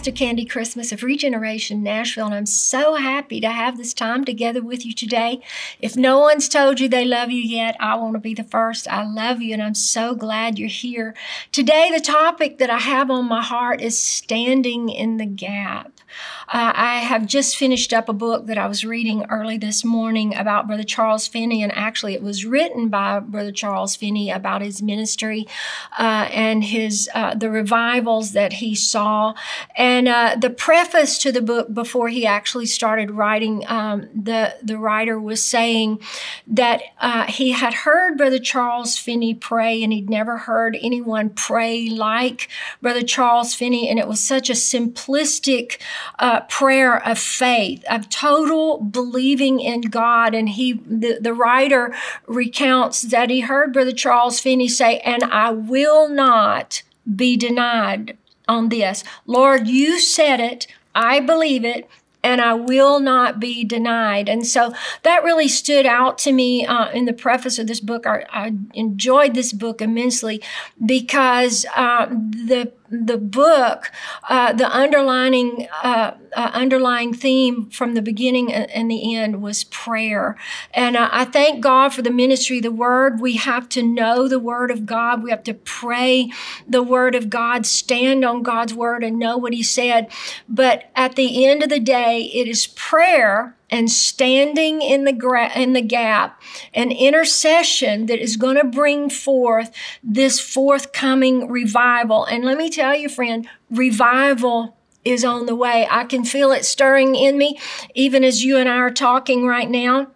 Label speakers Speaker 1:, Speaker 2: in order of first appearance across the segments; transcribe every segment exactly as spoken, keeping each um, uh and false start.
Speaker 1: Pastor Candy Christmas of Regeneration Nashville, and I'm so happy to have this time together with you today. If no one's told you they love you yet, I want to be the first. I love you, and I'm so glad you're here. Today, the topic that I have on my heart is standing in the gap. Uh, I have just finished up a book that I was reading early this morning about Brother Charles Finney, and actually it was written by Brother Charles Finney about his ministry uh, and his uh, the revivals that he saw. And uh, the preface to the book, before he actually started writing, um, the, the writer was saying that uh, he had heard Brother Charles Finney pray, and he'd never heard anyone pray like Brother Charles Finney, and it was such a simplistic Uh, prayer of faith, of total believing in God. And he, the, the writer recounts that he heard Brother Charles Finney say, "And I will not be denied on this. Lord, you said it, I believe it, and I will not be denied." And so that really stood out to me uh, in the preface of this book. I, I enjoyed this book immensely because uh, the the book, uh, the underlining uh, uh, underlying theme from the beginning and the end was prayer. And uh, I thank God for the ministry of the Word. We have to know the Word of God. We have to pray the Word of God, stand on God's Word and know what He said. But at the end of the day, it is prayer and standing in the gra- in the gap, an intercession that is going to bring forth this forthcoming revival. And let me tell you, friend, revival is on the way. I can feel it stirring in me, even as you and I are talking right now.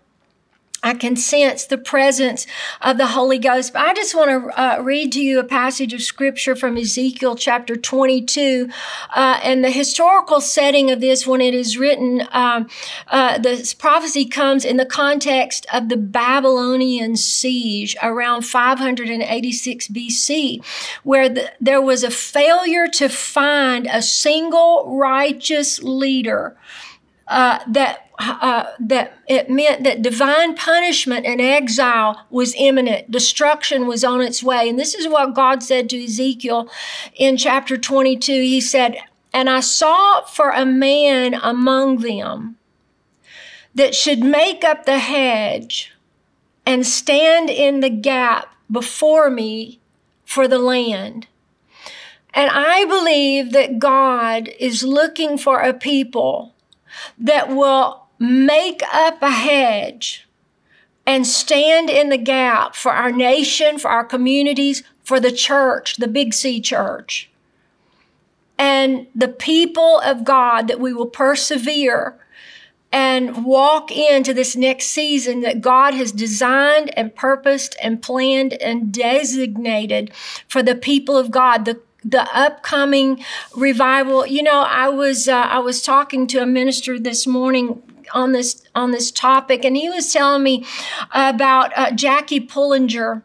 Speaker 1: I can sense the presence of the Holy Ghost. But I just want to uh, read to you a passage of Scripture from Ezekiel chapter twenty-two. Uh, and the historical setting of this, when it is written, um, uh, this prophecy comes in the context of the Babylonian siege around five hundred eighty-six B C, where the, there was a failure to find a single righteous leader uh, that Uh, that it meant that divine punishment and exile was imminent. Destruction was on its way. And this is what God said to Ezekiel in chapter twenty-two. He said, "And I sought for a man among them that should make up the hedge and stand in the gap before me for the land." And I believe that God is looking for a people that will make up a hedge and stand in the gap for our nation, for our communities, for the church, the Big C church. And the people of God, that we will persevere and walk into this next season that God has designed and purposed and planned and designated for the people of God, the the upcoming revival. You know, I was uh, I was talking to a minister this morning on this on this topic, and he was telling me about uh, Jackie Pullinger,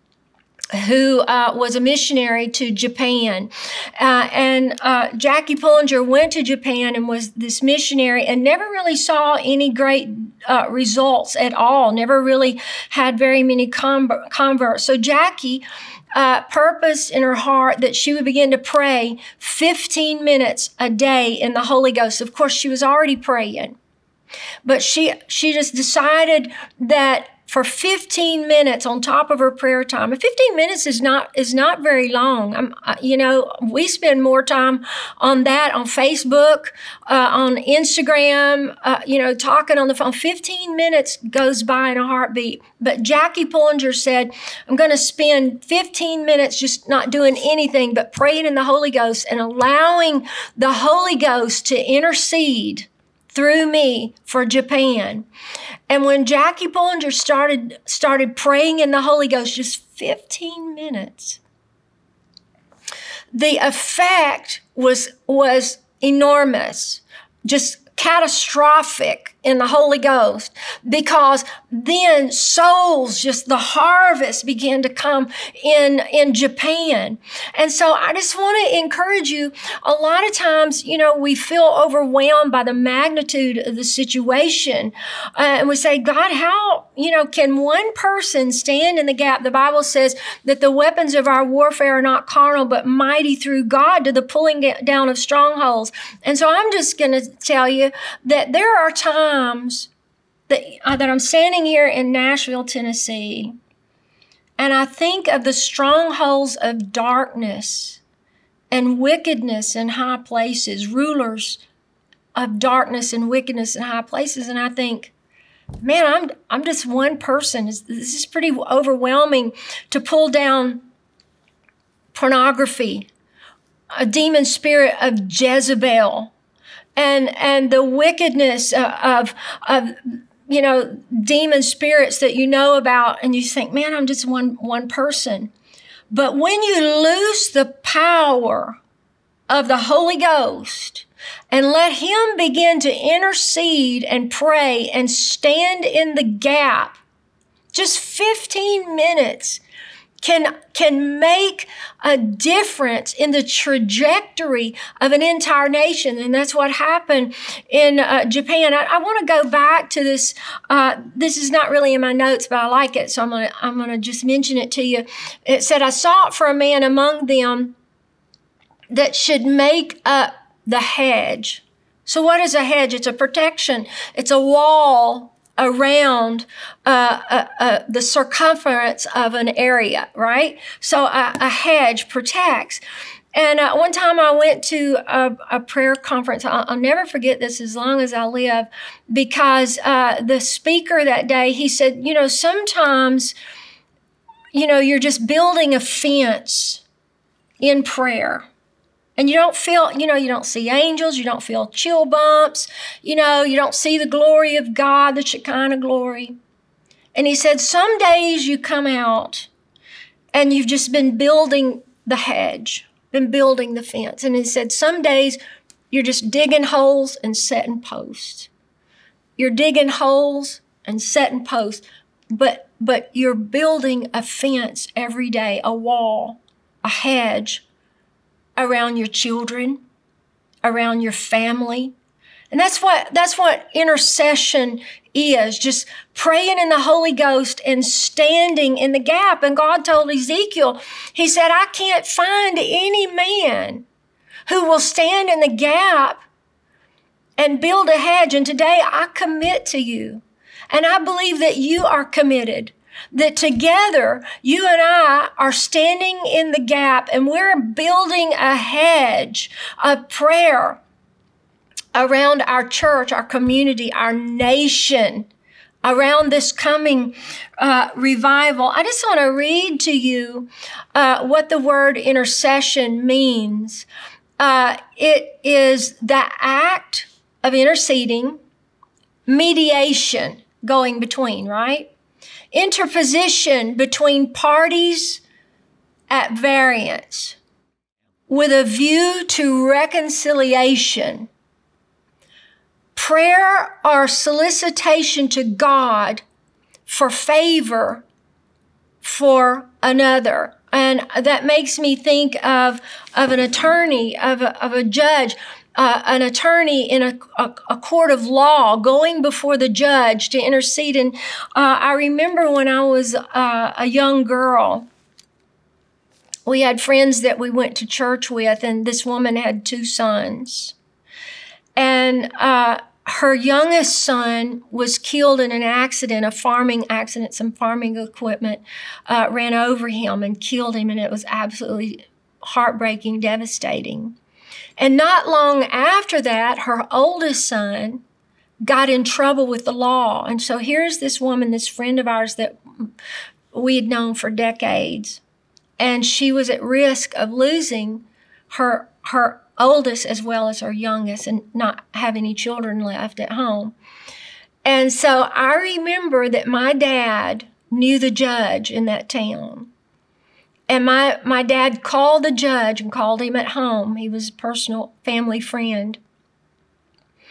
Speaker 1: who uh, was a missionary to Japan. Uh, and uh, Jackie Pullinger went to Japan and was this missionary and never really saw any great uh, results at all, never really had very many com- converts. So Jackie Uh, purposed in her heart that she would begin to pray fifteen minutes a day in the Holy Ghost. Of course, she was already praying, but she she just decided that for fifteen minutes on top of her prayer time. And fifteen minutes is not is not very long. I'm, you know, we spend more time on that on Facebook, uh, on Instagram, uh, you know, talking on the phone. fifteen minutes goes by in a heartbeat. But Jackie Pullinger said, "I'm going to spend fifteen minutes just not doing anything but praying in the Holy Ghost and allowing the Holy Ghost to intercede through me for Japan." And when Jackie Pullinger started started praying in the Holy Ghost, just fifteen minutes, the effect was was enormous. Just catastrophic in the Holy Ghost, because then souls, just the harvest began to come in, in Japan. And so I just want to encourage you. A lot of times, you know, we feel overwhelmed by the magnitude of the situation. Uh, and we say, God, how, you know, can one person stand in the gap? The Bible says that the weapons of our warfare are not carnal, but mighty through God to the pulling down of strongholds. And so I'm just going to tell you that there are times that, uh, that I'm standing here in Nashville, Tennessee, and I think of the strongholds of darkness and wickedness in high places, rulers of darkness and wickedness in high places, and I think, man, I'm I'm just one person. This is pretty overwhelming to pull down pornography, a demon spirit of Jezebel, and and the wickedness of of you know demon spirits that you know about, and you think, man, I'm just one one person. But when you lose the power of the Holy Ghost and let Him begin to intercede and pray and stand in the gap, just fifteen minutes can, can make a difference in the trajectory of an entire nation. And that's what happened in uh, Japan. I, I want to go back to this. Uh, this is not really in my notes, but I like it, so I'm going to I'm going to just mention it to you. It said, I sought for a man among them that should make up the hedge. So what is a hedge? It's a protection. It's a wall around uh, uh, uh, the circumference of an area, right? So a, a hedge protects. And uh, one time I went to a, a prayer conference. I'll, I'll never forget this as long as I live, because uh, the speaker that day, he said, you know, sometimes, you know, you're just building a fence in prayer. And you don't feel, you know, you don't see angels, you don't feel chill bumps, you know, you don't see the glory of God, the Shekinah glory. And he said, some days you come out and you've just been building the hedge, been building the fence. And he said, some days you're just digging holes and setting posts. You're digging holes and setting posts, but, but you're building a fence every day, a wall, a hedge, around your children, around your family. And that's what that's what intercession is, just praying in the Holy Ghost and standing in the gap. And God told Ezekiel, He said, I can't find any man who will stand in the gap and build a hedge. And today I commit to you. And I believe that you are committed, that together you and I are standing in the gap and we're building a hedge of prayer around our church, our community, our nation, around this coming uh, revival. I just want to read to you uh, what the word intercession means. Uh, it is the act of interceding, mediation, going between, right? Interposition between parties at variance with a view to reconciliation. Prayer or solicitation to God for favor for another. And that makes me think of, of an attorney, of a, of a judge, Uh, an attorney in a, a, a court of law going before the judge to intercede. And uh, I remember when I was uh, a young girl, we had friends that we went to church with, and this woman had two sons. And uh, her youngest son was killed in an accident, a farming accident. Some farming equipment uh, ran over him and killed him, and it was absolutely heartbreaking, devastating. And not long after that, her oldest son got in trouble with the law. And so here's this woman, this friend of ours that we had known for decades, and she was at risk of losing her, her oldest as well as her youngest and not have any children left at home. And so I remember that my dad knew the judge in that town. And my, my dad called the judge and called him at home. He was a personal family friend.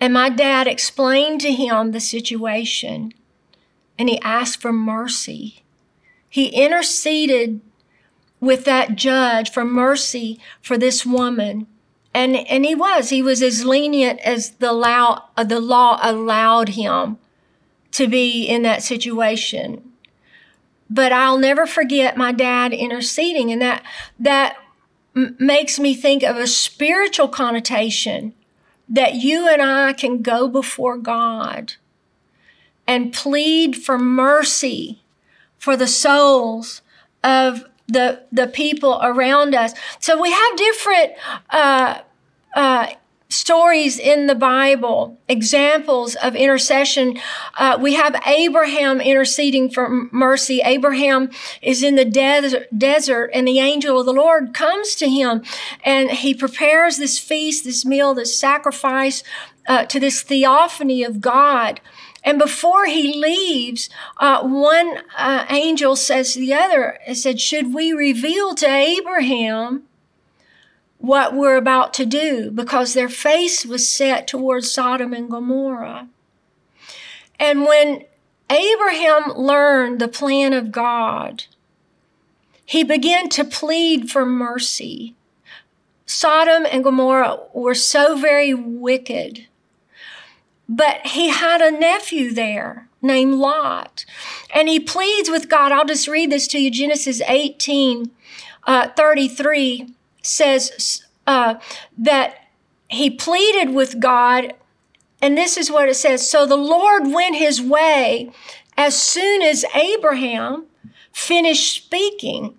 Speaker 1: And my dad explained to him the situation, and he asked for mercy. He interceded with that judge for mercy for this woman. And, and he was. He was as lenient as the law, uh, the law allowed him to be in that situation. But I'll never forget my dad interceding, and that, that m- makes me think of a spiritual connotation that you and I can go before God and plead for mercy for the souls of the, the people around us. So we have different uh, uh, stories in the Bible, examples of intercession. Uh, we have Abraham interceding for mercy. Abraham is in the desert, desert, and the angel of the Lord comes to him, and he prepares this feast, this meal, this sacrifice uh, to this theophany of God. And before he leaves, uh, one uh, angel says to the other, it said, should we reveal to Abraham what we're about to do? Because their face was set towards Sodom and Gomorrah. And when Abraham learned the plan of God, he began to plead for mercy. Sodom and Gomorrah were so very wicked. But he had a nephew there named Lot. And he pleads with God. I'll just read this to you. Genesis eighteen, uh, thirty-three says uh, that he pleaded with God. And this is what it says. So the Lord went his way as soon as Abraham finished speaking.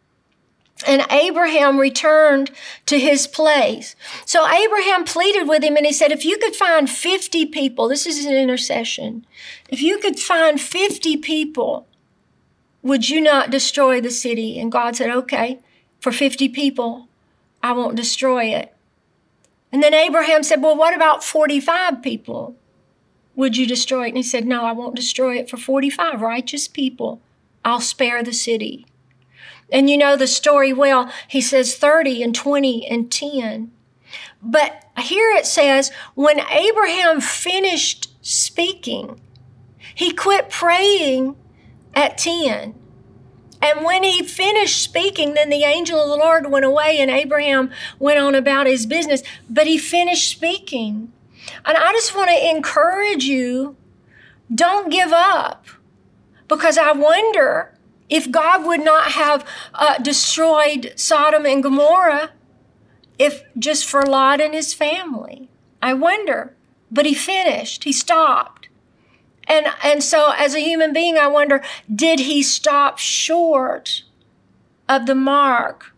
Speaker 1: And Abraham returned to his place. So Abraham pleaded with him, and he said, if you could find fifty people, this is an intercession. If you could find fifty people, would you not destroy the city? And God said, okay, for fifty people, I won't destroy it. And then Abraham said, well, what about forty-five people? Would you destroy it? And he said, no, I won't destroy it for forty-five righteous people. I'll spare the city. And you know the story well. He says thirty and twenty and ten. But here it says, when Abraham finished speaking, he quit praying at ten. And when he finished speaking, then the angel of the Lord went away and Abraham went on about his business. But he finished speaking. And I just want to encourage you, don't give up. Because I wonder if God would not have uh, destroyed Sodom and Gomorrah if just for Lot and his family. I wonder. But he finished. He stopped. And, and so as a human being, I wonder, did he stop short of the mark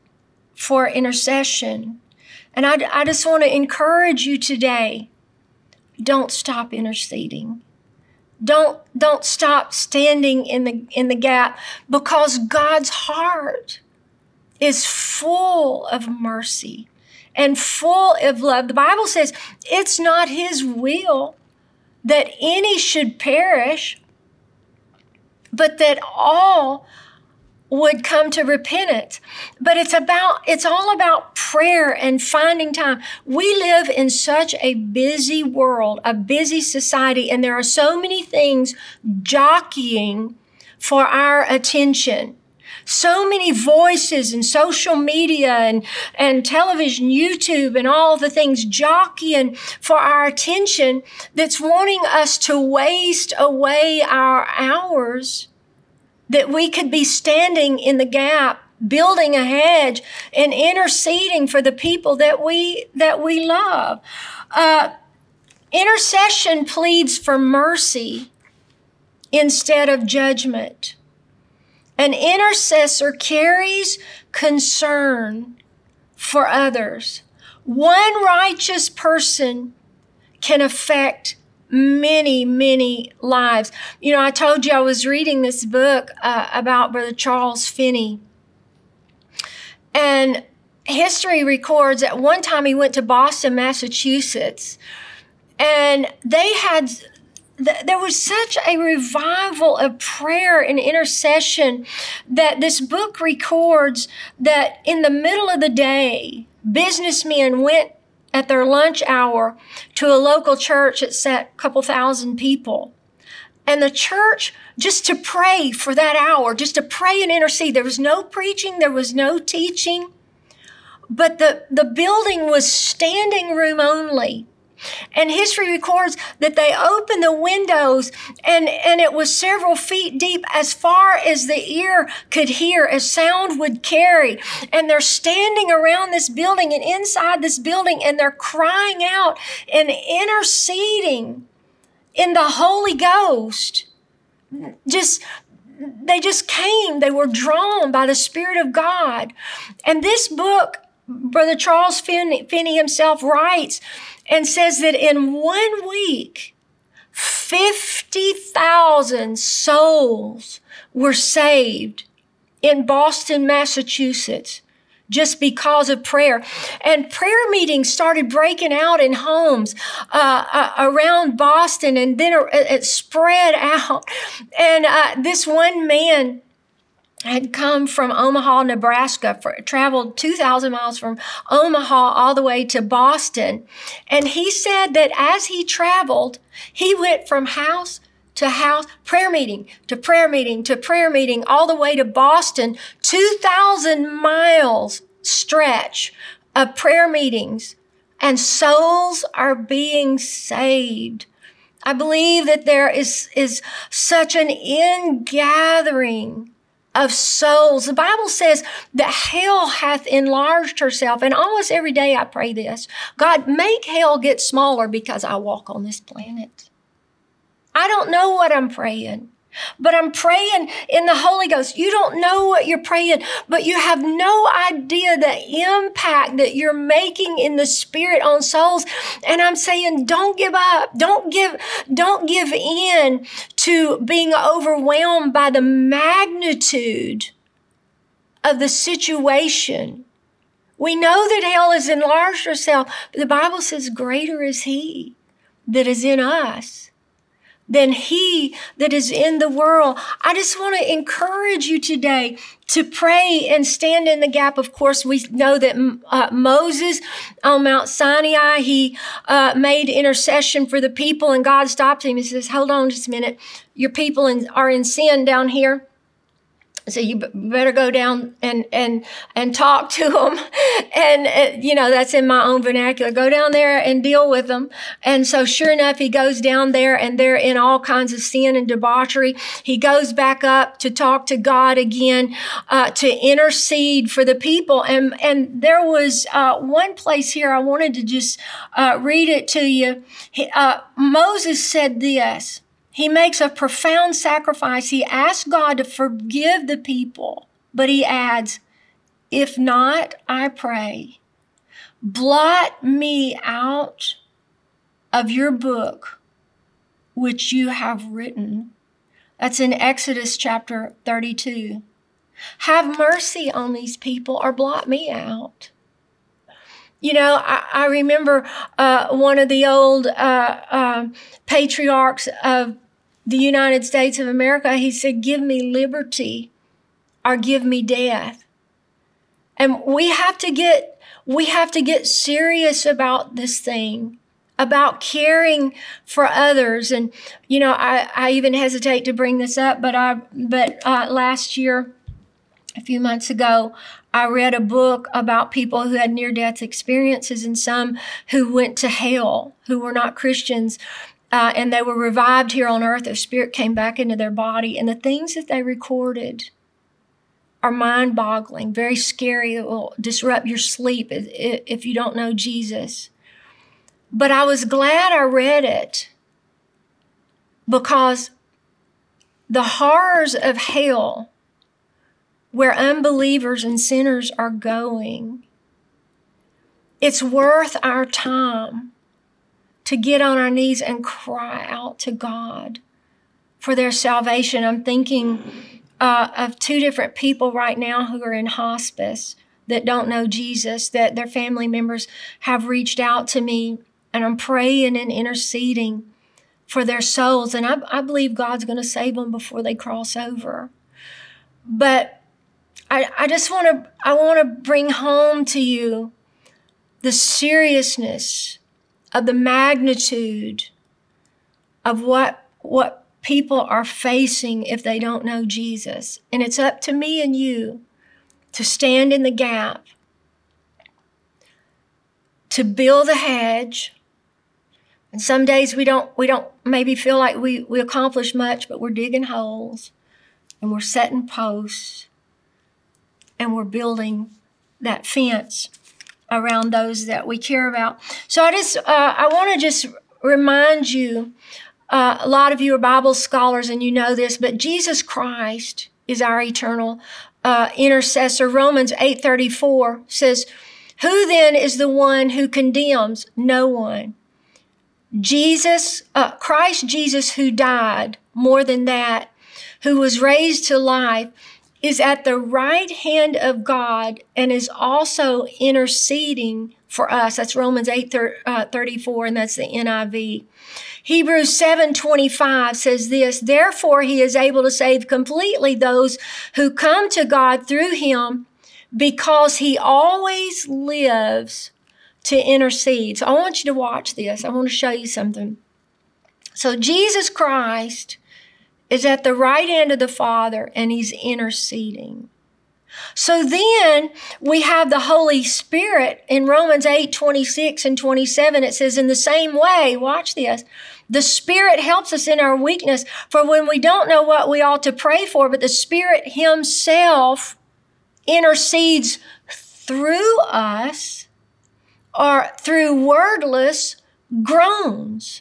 Speaker 1: for intercession? And I, I just want to encourage you today, don't stop interceding. Don't, don't stop standing in the, in the gap, because God's heart is full of mercy and full of love. The Bible says it's not his will that any should perish, but that all would come to repentance. But it's about, it's all about prayer and finding time. We live in such a busy world, a busy society, and there are so many things jockeying for our attention. So many voices and social media and, and television, YouTube, and all the things jockeying for our attention that's wanting us to waste away our hours that we could be standing in the gap, building a hedge and interceding for the people that we, that we love. Uh, intercession pleads for mercy instead of judgment. An intercessor carries concern for others. One righteous person can affect many, many lives. You know, I told you I was reading this book uh, about Brother Charles Finney. And history records at one time he went to Boston, Massachusetts, and they had... There was such a revival of prayer and intercession that this book records that in the middle of the day, businessmen went at their lunch hour to a local church that sat a couple thousand people. And the church, just to pray for that hour, just to pray and intercede. There was no preaching, there was no teaching, but the, the building was standing room only. And history records that they opened the windows and, and it was several feet deep as far as the ear could hear, as sound would carry. And they're standing around this building and inside this building, and they're crying out and interceding in the Holy Ghost. Just, they just came. They were drawn by the Spirit of God. And this book, Brother Charles Finney, Finney himself writes and says that in one week, fifty thousand souls were saved in Boston, Massachusetts, just because of prayer. And prayer meetings started breaking out in homes uh, uh, around Boston, and then it, it spread out. And uh, this one man had come from Omaha, Nebraska, for, traveled two thousand miles from Omaha all the way to Boston. And he said that as he traveled, he went from house to house, prayer meeting to prayer meeting to prayer meeting, all the way to Boston, two thousand miles stretch of prayer meetings, and souls are being saved. I believe that there is, is such an ingathering of souls. The Bible says that hell hath enlarged herself. And almost every day I pray this: God, make hell get smaller because I walk on this planet. I don't know what I'm praying, but I'm praying in the Holy Ghost. You don't know what you're praying, but you have no idea the impact that you're making in the Spirit on souls. And I'm saying, don't give up. Don't give, don't give in to being overwhelmed by the magnitude of the situation. We know that hell has enlarged herself, but the Bible says greater is He that is in us than he that is in the world. I just want to encourage you today to pray and stand in the gap. Of course, we know that uh, Moses on Mount Sinai, he uh, made intercession for the people, and God stopped him and says, hold on just a minute. Your people in, are in sin down here. So you better go down and, and, and talk to them. And, uh, you know, that's in my own vernacular. Go down there and deal with them. And so sure enough, he goes down there and they're in all kinds of sin and debauchery. He goes back up to talk to God again, uh, to intercede for the people. And, and there was, uh, one place here I wanted to just, uh, read it to you. He, uh, Moses said this. He makes a profound sacrifice. He asks God to forgive the people, but he adds, if not, I pray, blot me out of your book, which you have written. That's in Exodus chapter thirty-two. Have mercy on these people or blot me out. You know, I, I remember uh, one of the old uh, uh, patriarchs of the United States of America. He said, give me liberty or give me death. And we have to get, we have to get serious about this thing, about caring for others. And, you know, I, I even hesitate to bring this up, but I, but uh, last year, a few months ago, I read a book about people who had near-death experiences and some who went to hell, who were not Christians. Uh, and they were revived here on earth. Their spirit came back into their body. And the things that they recorded are mind-boggling, very scary. It will disrupt your sleep if, if you don't know Jesus. But I was glad I read it because the horrors of hell, where unbelievers and sinners are going, it's worth our time to get on our knees and cry out to God for their salvation. I'm thinking uh, of two different people right now who are in hospice that don't know Jesus, that their family members have reached out to me, and I'm praying and interceding for their souls. And I, I believe God's going to save them before they cross over. But I, I just want to, I want to bring home to you the seriousness of the magnitude of what, what people are facing if they don't know Jesus. And it's up to me and you to stand in the gap, to build a hedge. And some days we don't, we don't maybe feel like we, we accomplish much, but we're digging holes and we're setting posts and we're building that fence around those that we care about. So I just, uh, I want to just remind you, uh, a lot of you are Bible scholars and you know this, but Jesus Christ is our eternal uh, intercessor. Romans eight thirty-four says, who then is the one who condemns? No one. Jesus, uh, Christ Jesus who died, more than that, who was raised to life, is at the right hand of God and is also interceding for us. That's Romans eight thirty-four, and that's the N I V. Hebrews seven twenty-five says this, therefore he is able to save completely those who come to God through him, because he always lives to intercede. So I want you to watch this. I want to show you something. So Jesus Christ is at the right hand of the Father and he's interceding. So then we have the Holy Spirit in Romans eight twenty-six and twenty-seven. It says, in the same way, watch this, the Spirit helps us in our weakness, for when we don't know what we ought to pray for, but the Spirit himself intercedes through us, or through wordless groans.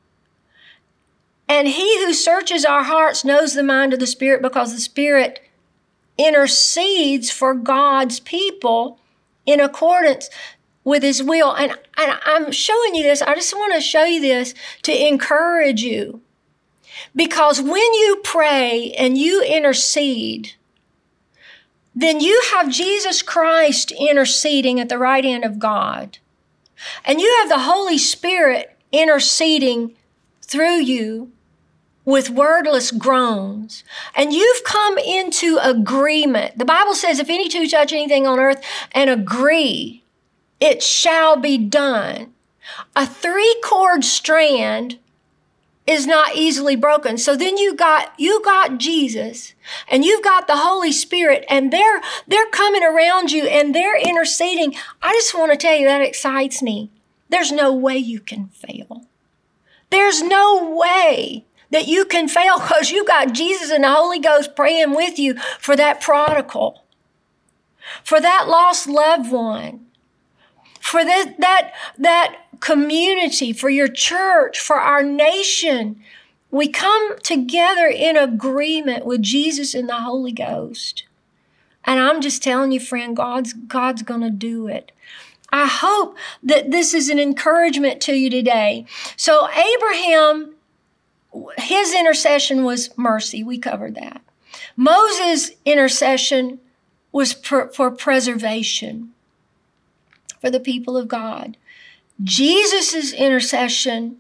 Speaker 1: And he who searches our hearts knows the mind of the Spirit, because the Spirit intercedes for God's people in accordance with his will. And, and I'm showing you this. I just want to show you this to encourage you. Because when you pray and you intercede, then you have Jesus Christ interceding at the right hand of God. And you have the Holy Spirit interceding through you with wordless groans. And you've come into agreement. The Bible says, if any two touch anything on earth and agree, it shall be done. A three-cord strand is not easily broken. So then you got you got Jesus and you've got the Holy Spirit, and they're they're coming around you and they're interceding. I just want to tell you, that excites me. There's no way you can fail. There's no way that you can fail, because you got Jesus and the Holy Ghost praying with you for that prodigal, for that lost loved one, for that that that community, for your church, for our nation. We come together in agreement with Jesus and the Holy Ghost. And I'm just telling you, friend, God's, God's going to do it. I hope that this is an encouragement to you today. So Abraham, his intercession was mercy. We covered that. Moses' intercession was for, for preservation for the people of God. Jesus' intercession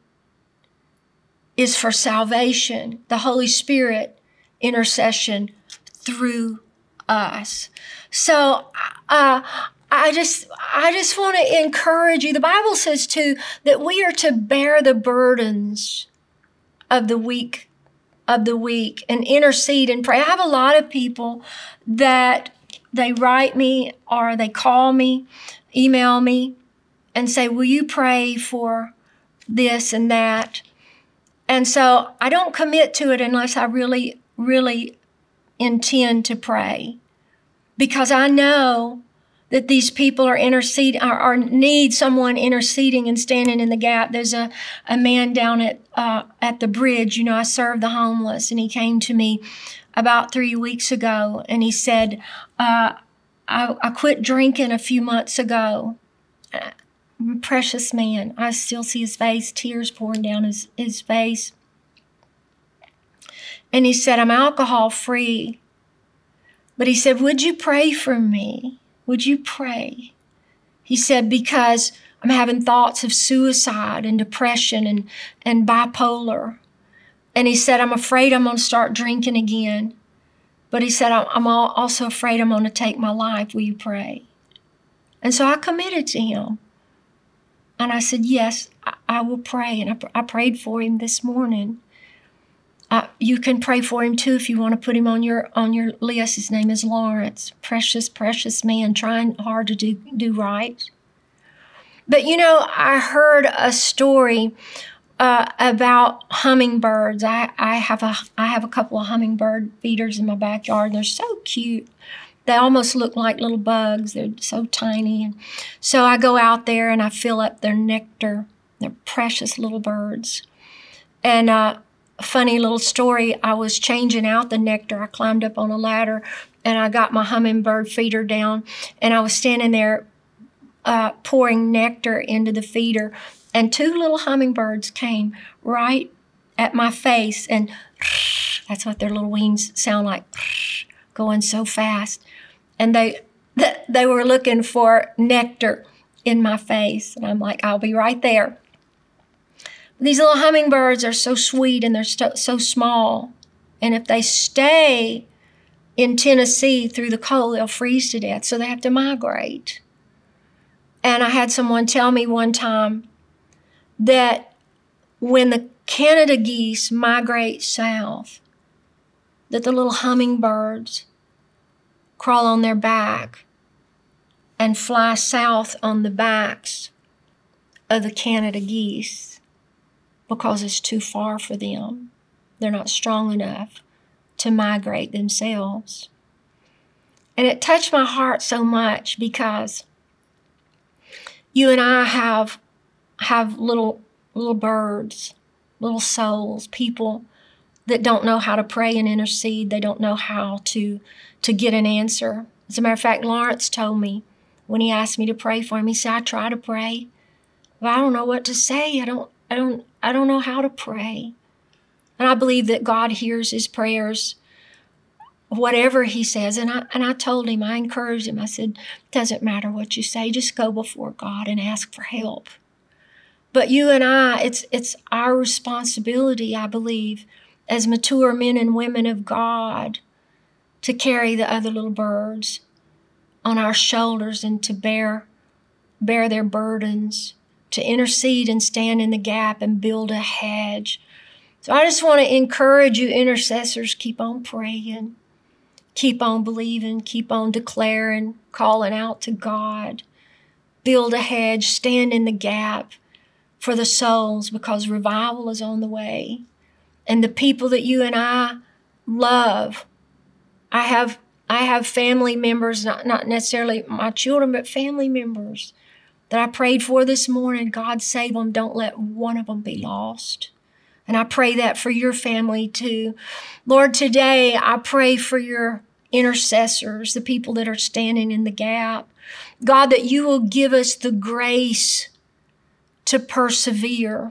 Speaker 1: is for salvation. The Holy Spirit intercession through us. So uh, I just I just want to encourage you. The Bible says too that we are to bear the burdens of the weak, of the weak, and intercede and pray. I have a lot of people that they write me or they call me, email me, and say, will you pray for this and that? And so I don't commit to it unless I really, really intend to pray, because I know that these people are interceding, or, or need someone interceding and standing in the gap. There's a, a man down at uh, at the bridge. You know, I serve the homeless, and he came to me about three weeks ago, and he said, uh, I, I quit drinking a few months ago. Precious man. I still see his face, tears pouring down his, his face. And he said, I'm alcohol free. But he said, would you pray for me? Would you pray? He said, because I'm having thoughts of suicide and depression and, and bipolar. And he said, I'm afraid I'm going to start drinking again. But he said, I'm also afraid I'm going to take my life. Will you pray? And so I committed to him. And I said, yes, I, I will pray. And I, I prayed for him this morning. Uh, you can pray for him too if you want to put him on your on your list. His name is Lawrence. Precious, precious man, trying hard to do, do right. But you know, I heard a story uh, about hummingbirds. I, I have a I have a couple of hummingbird feeders in my backyard, and they're so cute. They almost look like little bugs. They're so tiny. And so I go out there and I fill up their nectar. They're precious little birds. And uh, a funny little story, I was changing out the nectar. I climbed up on a ladder and I got my hummingbird feeder down, and I was standing there uh, pouring nectar into the feeder, and two little hummingbirds came right at my face, and that's what their little wings sound like, going so fast. And they they were looking for nectar in my face. And I'm like, I'll be right there. These little hummingbirds are so sweet, and they're so, so small. And if they stay in Tennessee through the cold, they'll freeze to death. So they have to migrate. And I had someone tell me one time that when the Canada geese migrate south, that the little hummingbirds crawl on their back and fly south on the backs of the Canada geese because it's too far for them. They're not strong enough to migrate themselves. And it touched my heart so much because you and I have have little little birds, little souls, people that don't know how to pray and intercede. They don't know how to, to get an answer. As a matter of fact, Lawrence told me when he asked me to pray for him, he said, I try to pray, but I don't know what to say. I don't, I don't, I don't know how to pray. And I believe that God hears his prayers, whatever he says. And I, and I told him, I encouraged him. I said, doesn't matter what you say, just go before God and ask for help. But you and I, it's, it's our responsibility, I believe, as mature men and women of God, to carry the other little birds on our shoulders and to bear, bear their burdens, to intercede and stand in the gap and build a hedge. So I just want to encourage you intercessors, keep on praying, keep on believing, keep on declaring, calling out to God. Build a hedge, stand in the gap for the souls, because revival is on the way. And the people that you and I love, I have I have family members, not, not necessarily my children, but family members that I prayed for this morning. God save them. Don't let one of them be lost. And I pray that for your family too. Lord, today I pray for your intercessors, the people that are standing in the gap. God, that you will give us the grace to persevere.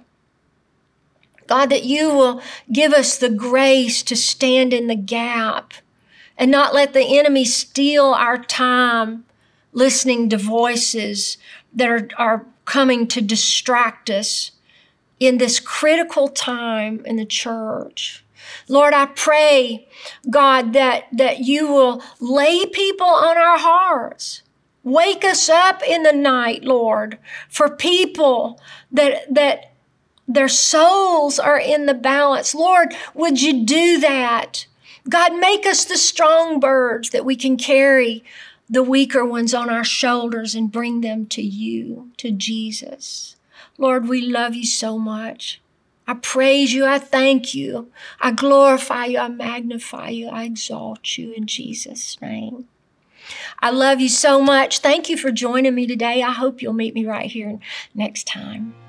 Speaker 1: God, that you will give us the grace to stand in the gap and not let the enemy steal our time listening to voices that are, are coming to distract us in this critical time in the church. Lord, I pray, God, that, that you will lay people on our hearts. Wake us up in the night, Lord, for people that, that their souls are in the balance. Lord, would you do that? God, make us the strong birds that we can carry the weaker ones on our shoulders and bring them to you, to Jesus. Lord, we love you so much. I praise you. I thank you. I glorify you. I magnify you. I exalt you in Jesus' name. I love you so much. Thank you for joining me today. I hope you'll meet me right here next time.